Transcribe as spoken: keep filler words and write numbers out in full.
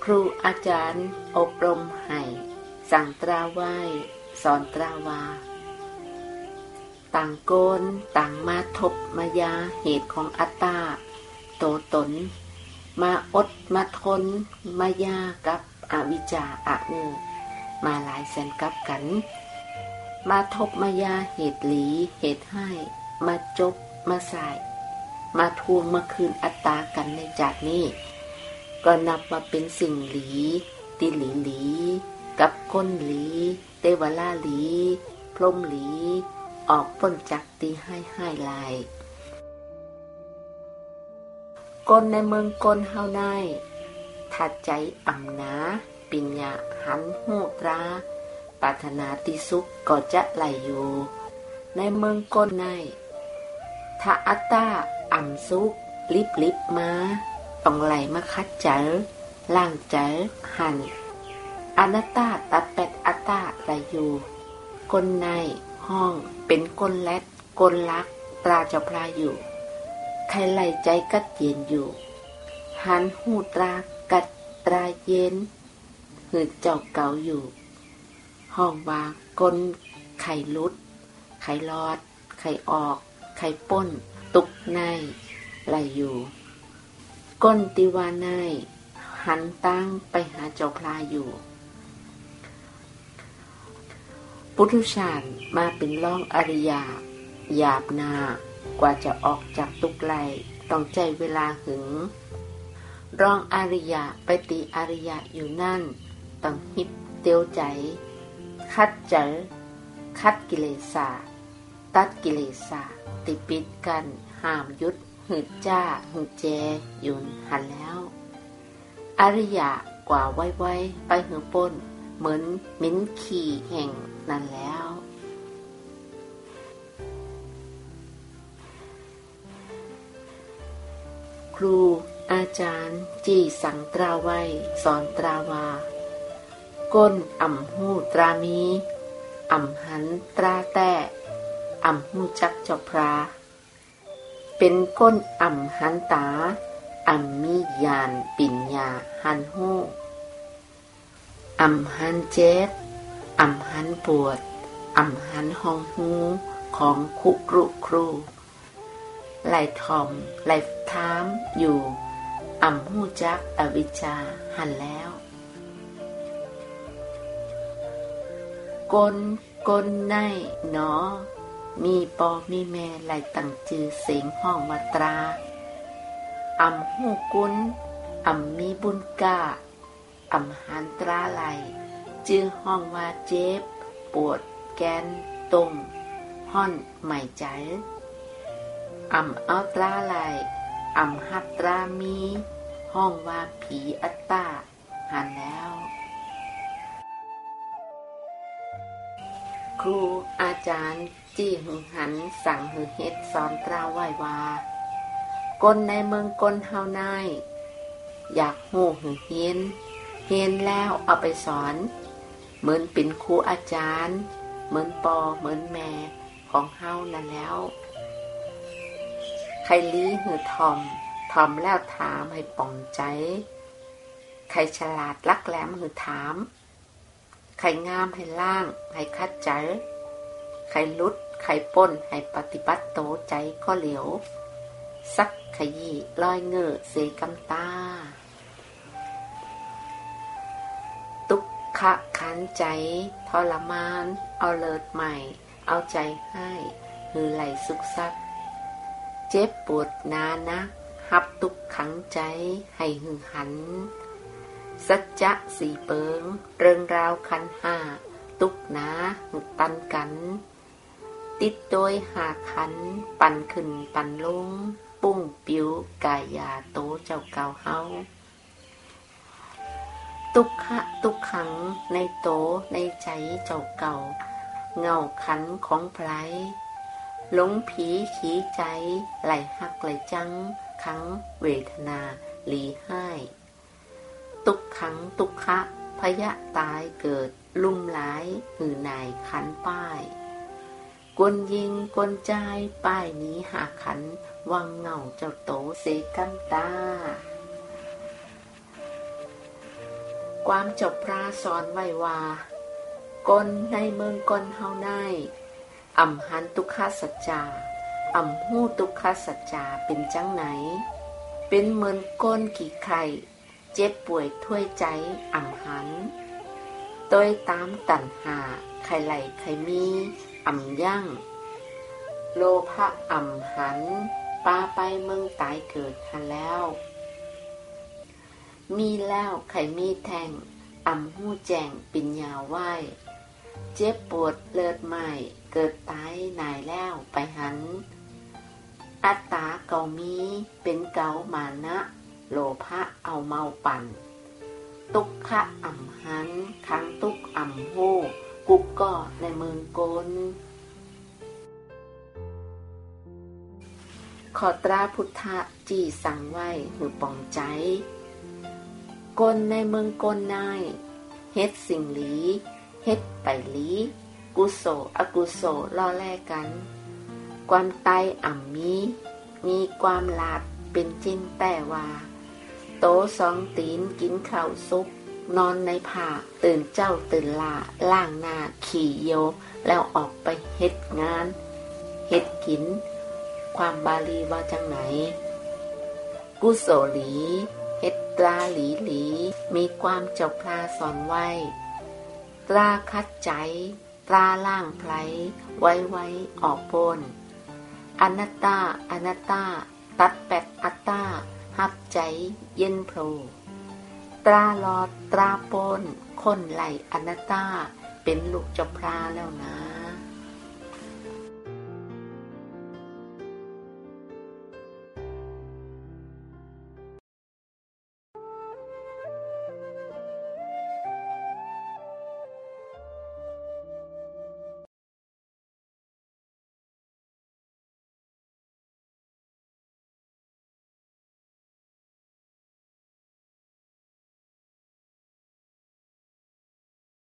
ครูอาจารย์อบรมให้สั่งตราไหว้สอนตราวาต่างโกนต่างมาทบมายาเหตุของอัตตาโตตนมาอดมาทนมายากับอวิชชาอะเนือมาหลายแสนกับกันมาทบมายาเหตุหลีเหตุให้มาจบมาสายมาทวงมาคืนอัตตากันในจากนี้ก็นับว่าเป็นสิ่งหลีติหลีหลีกับก้นหลีเทวลาหลีพรหมหลีออกพ้นจากตีให้ให้ลายก้นในเมืองก้นเฮาในถัดใจอ่ำนาปิญญาหันหูตราปรารถนาที่สุขก็จะไหลอยู่ในเมืองก้นในถ้าอัตตาอ่ำสุขลิบลิบมาต้องไหลมาคัดเจอล่างเจอหันอนัตตาตัดเป็ดอัตตาไหลอยู่ก้นในห้องเป็นก้นแลดก้นลักตราเจ้าพลาอยู่ใครไหลใจกัดเย็นอยู่หันหูตรากัดตราเย็นหืดเจ้าเก่าอยู่ห้องว่าก้นไข่ลุดไข่ลอดไข่ออกไข่ป้นตุกในไหลอยู่ก้นติวาในหันตั้งไปหาเจ้าพลาอยู่ปุถุชาติมาเป็นร่องอริยาหยาบนากว่าจะออกจากตุกไหลต้องใจเวลาหึงร่องอริยะไปติอริยะอยู่นั่นต้องหิบเตียวใจคัดเจอคัดกิเลสาตัดกิเลสาติปิดกันห้ามยุดหืดจ้าหืดแจยุนหันแล้วอริยะกว่าไว้ไว้ไปหือป้นเหมือนมิ้นขี่แห่งนั่นแล้วครูอาจารย์จี้สั่งตราไว้สอนตราวาก้นอ่ำหูตรามีอ่ำหันตราแต่อ่ำหูจักเจ้าพระเป็นก้นอ่ำหันตาอ่ำมียานปิญญาหันหูอ่ำหันเจ็บอ่ำหันปวดอ่ำหันห้องหูของคุกรุครูไหลทอมไหลถามอยู่อ่ำหูจักอวิชชาหันแล้วกลกลในหนอมีปอมีแม่ไหลตั้งจือเสียงห้องมาตราอ่ำหูกุนอ่ำมีบุญกาอ่ำหันตราไหลจือห้องว่าเจ็บปวดแกนตรงห่อนใหม่ใจอ่ำเอาตราไหลอ่ำหัดตรามีห้องว่าผีอัตตาหันแล้วครูอาจารย์จี้หึงหันสั่งหึเฮ็ดสอนตราไหว้ว่าก้นในเมืองก้นเฮานายอยากหู้หึเฮียนเฮียนแล้วเอาไปสอนเหมือนเป็นครูอาจารย์เหมือนปอเหมือนแม่ของเฮานั่นแล้วใครลี้หือทอมทอมแล้วถามให้ป่องใจใครฉลาดลักแหลมหือถามใครงามให้ล่างให้คัดใจใครลุดใครป้นให้ปฏิบัติโตใจก็เหลียวสักขยี้ลอยเงือเสกำตาตุกขะขันใจทรมานเอาเลิศใหม่เอาใจให้หือไหลสุกซักเจ็บปวดนานักหับตุกขังใจให้หือหันสัจจะสี่เปิงเริงราวขันห้าตุกนาหุดตันกันติดโดยหาขันปั่นขึ้นปั่นลงปุ้งปิวกายาโตเจ้าเก่าเฮาตุกขะตุกขังในโตในใจเจ้าเก่าเงาขันของไพรหลงผีขี้ใจไหลหักไหลจังขังเวทนาหลีให้ตุกขังตุกขะพยะตายเกิดลุ่มหลายหือนายขันป้ายกวนยิงกวนใจป้ายนี้หาขันวังเงาเจ้าโตเสกัมตาความจบพระสอนไว้ว่ากลในเมืองกลเฮาได้อ่ำหันทุกขสัจจาอ่ำหู้ทุกขสัจจาเป็นจังไหนเป็นเหมือนก้นกี่ไข่เจ็บป่วยถ้วยใจอ่ำหันโดยตามตัณหาไข่ไหลไข่มีอ่ำยั่งโลภะอ่ำหันปาไปเมืองตายเกิดหันแล้วมีแล้วไข่มีแทงอ่ำหู้แจงปิญญาไหวเจ็บปวดเลือดใหม่เกิดตายนายแล้วไปหันอัตตาเก่ามีเป็นเก่ามานะโลภะเอาเมาปั่นตุกขะอ่ำหันคังตุกอ่ำหู้กุกก่อในเมืองกลขอตราพุทธะจีสั่งไว้หือปองใจกลในเมืองกลนายเฮ็ดสิ่งหลีเฮ็ดไปหลีกุโสอกุโสล่อแลกันความตายอ่ำมีมีความหลาดเป็นจริงแต่ว่าโตสองตีนกินข้าวซุปนอนในผ้าตื่นเจ้าตื่นลาล่างหน้าขี่โยแล้วออกไปเฮ็ดงานเฮ็ดกินความบาลีว่าจังไหนกุโสหลีเฮ็ดตราหลีหลีมีความเจ้าพลาสอนไว้ตราคัดใจตราล่างไพลไว้ไว้ออกปนอนัตตาอนัตตาตัดแปดอัตตาหับใจเย็นโผล่ตราลอดตราปนคนไหลอนัตตาเป็นลูกเจ้าพลาแล้วนะ